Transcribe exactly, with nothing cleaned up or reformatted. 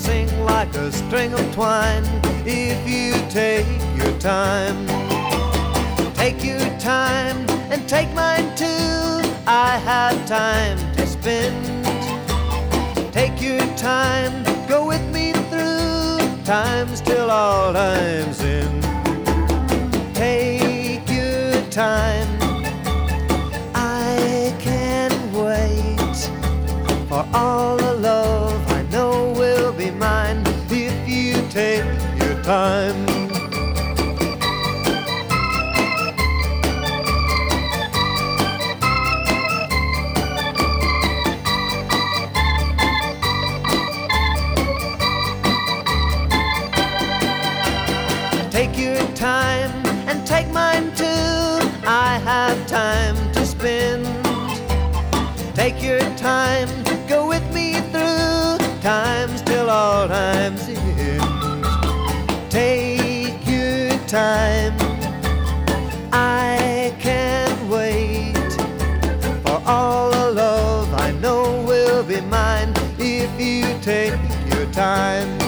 sing like a string of twine if you take your time. Take your time and take mine too. I have time to spend. Take your time, go with me through times till all time's end. Take your time, I can't wait for all the love I know will be mine if you take your time. Take your time and take mine too. I have time to spend. Take your time, go with me through times till all time's end. Take your time, I can't wait for all the love I know will be mine if you take your time.